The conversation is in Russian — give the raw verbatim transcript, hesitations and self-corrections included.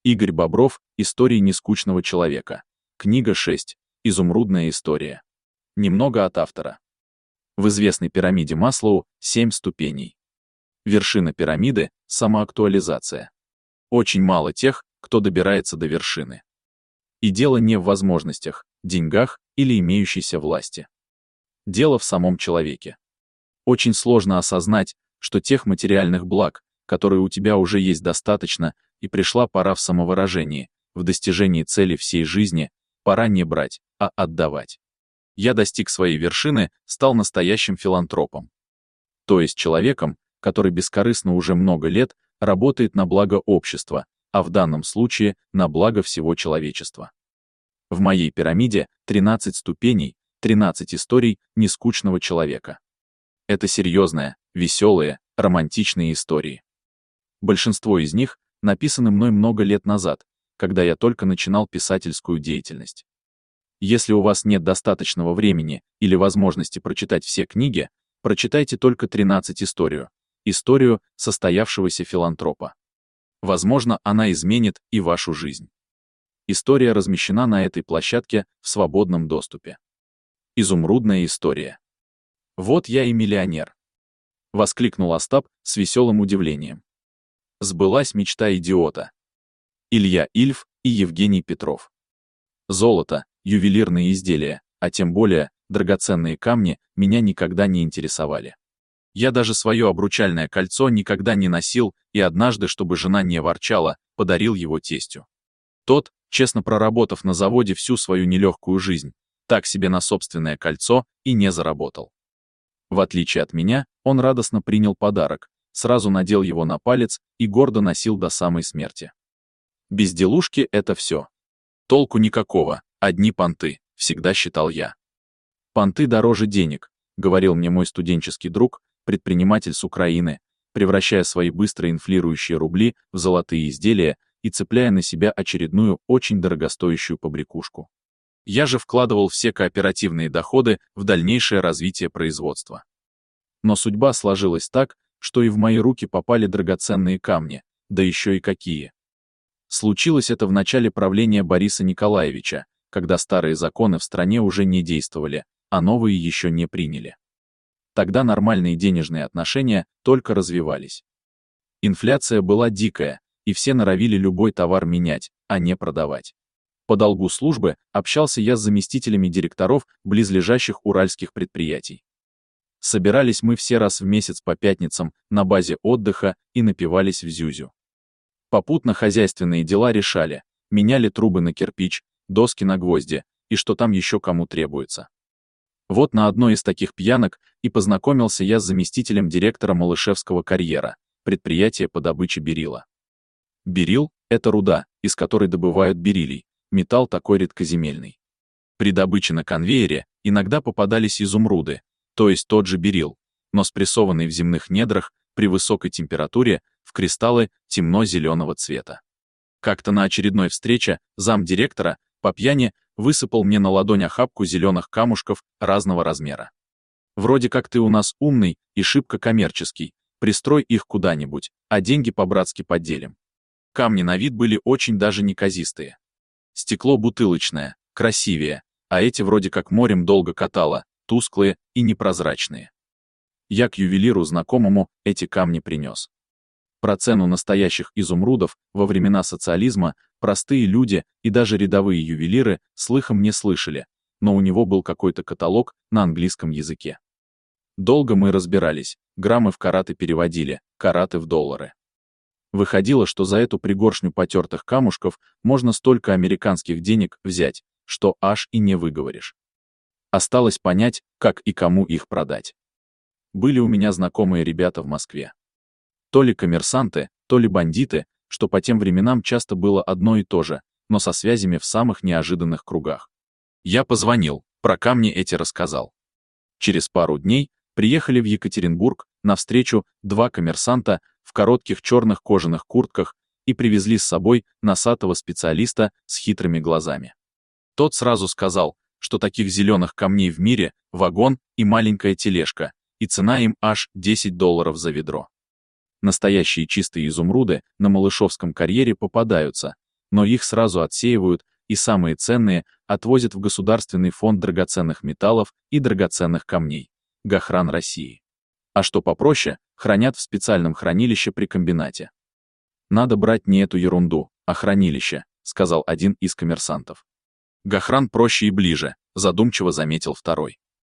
Игорь Бобров. Истории нескучного человека. Книга шесть. Изумрудная история. Немного от автора. В известной пирамиде Маслоу семь ступеней. Вершина пирамиды – самоактуализация. Очень мало тех, кто добирается до вершины. И дело не в возможностях, деньгах или имеющейся власти. Дело в самом человеке. Очень сложно осознать, что тех материальных благ, которые у тебя уже есть достаточно, и пришла пора в самовыражении, в достижении цели всей жизни, пора не брать, а отдавать. Я достиг своей вершины, стал настоящим филантропом. То есть человеком, который бескорыстно уже много лет работает на благо общества, а в данном случае на благо всего человечества. В моей пирамиде тринадцать ступеней, тринадцать историй нескучного человека. Это серьезные, веселые, романтичные истории. Большинство из них написаны мной много лет назад, когда я только начинал писательскую деятельность. Если у вас нет достаточного времени или возможности прочитать все книги, прочитайте только тринадцать историю, историю состоявшегося филантропа. Возможно, она изменит и вашу жизнь. История размещена на этой площадке в свободном доступе. Изумрудная история. «Вот я и миллионер», — воскликнул Остап с веселым удивлением. Сбылась мечта идиота. Илья Ильф и Евгений Петров. Золото, ювелирные изделия, а тем более драгоценные камни, меня никогда не интересовали. Я даже свое обручальное кольцо никогда не носил и однажды, чтобы жена не ворчала, подарил его тестю. Тот, честно проработав на заводе всю свою нелегкую жизнь, так себе на собственное кольцо и не заработал. В отличие от меня, он радостно принял подарок, сразу надел его на палец и гордо носил до самой смерти. Безделушки — это все. Толку никакого, одни понты, всегда считал я. Понты дороже денег, говорил мне мой студенческий друг, предприниматель с Украины, превращая свои быстро инфлирующие рубли в золотые изделия и цепляя на себя очередную очень дорогостоящую побрякушку. Я же вкладывал все кооперативные доходы в дальнейшее развитие производства. Но судьба сложилась так, что и в мои руки попали драгоценные камни, да еще и какие. Случилось это в начале правления Бориса Николаевича, когда старые законы в стране уже не действовали, а новые еще не приняли. Тогда нормальные денежные отношения только развивались. Инфляция была дикая, и все норовили любой товар менять, а не продавать. По долгу службы общался я с заместителями директоров близлежащих уральских предприятий. Собирались мы все раз в месяц по пятницам на базе отдыха и напивались в зюзю. Попутно хозяйственные дела решали, меняли трубы на кирпич, доски на гвозди, и что там еще кому требуется. Вот на одной из таких пьянок и познакомился я с заместителем директора Малышевского карьера, предприятия по добыче берилла. Берилл — это руда, из которой добывают бериллий, металл такой редкоземельный. При добыче на конвейере иногда попадались изумруды, то есть тот же берилл, но спрессованный в земных недрах при высокой температуре в кристаллы темно-зеленого цвета. Как-то на очередной встрече замдиректора по пьяни высыпал мне на ладонь охапку зеленых камушков разного размера. Вроде как ты у нас умный и шибко коммерческий, пристрой их куда-нибудь, а деньги по-братски поделим. Камни на вид были очень даже неказистые. Стекло бутылочное, красивее, а эти вроде как морем долго катало, тусклые и непрозрачные. Я к ювелиру знакомому эти камни принес. Про цену настоящих изумрудов во времена социализма простые люди и даже рядовые ювелиры слыхом не слышали, но у него был какой-то каталог на английском языке. Долго мы разбирались, граммы в караты переводили, караты в доллары. Выходило, что за эту пригоршню потертых камушков можно столько американских денег взять, что аж и не выговоришь. Осталось понять, как и кому их продать. Были у меня знакомые ребята в Москве. То ли коммерсанты, то ли бандиты, что по тем временам часто было одно и то же, но со связями в самых неожиданных кругах. Я позвонил, про камни эти рассказал. Через пару дней приехали в Екатеринбург навстречу два коммерсанта в коротких черных кожаных куртках и привезли с собой носатого специалиста с хитрыми глазами. Тот сразу сказал, что таких зеленых камней в мире вагон и маленькая тележка, и цена им аж десять долларов за ведро. Настоящие чистые изумруды на Малышевском карьере попадаются, Но их сразу отсеивают, и самые ценные отвозят в Государственный фонд драгоценных металлов и драгоценных камней, Гохран России. А что попроще, хранят в специальном хранилище при комбинате. «Надо брать не эту ерунду, а хранилище», — сказал один из коммерсантов. «Гохран проще и ближе», — задумчиво заметил второй.